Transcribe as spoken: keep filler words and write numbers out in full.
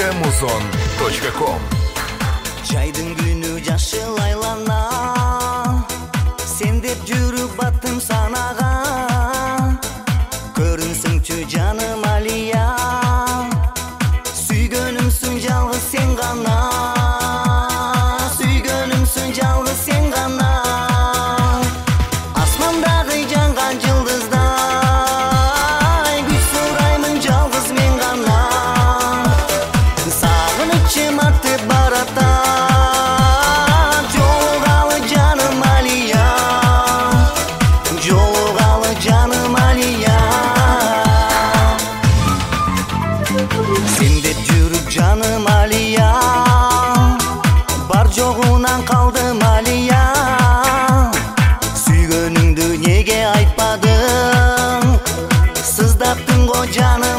точка музон точка ком. Жайдың күнү жашыл айлана, сен деп жүрүп баттым санага. Көрүнсүңчү жаным Алия, сүйгөнүмсүң жалгыз сен гана. Сүйгөнүмсүң жалгыз сен гана. Асмандагы жанган жылдыздай күч сураймын жалгыз мен гана. Сагынычым артып баратат, жолугалы жаным Алия, жолугалы жаным Алия. Сен деп жүрүп жаным Алия, бар жогунан калдым Алия. Сүйгөнүңдү неге айтпадың, сыздаптың го жаным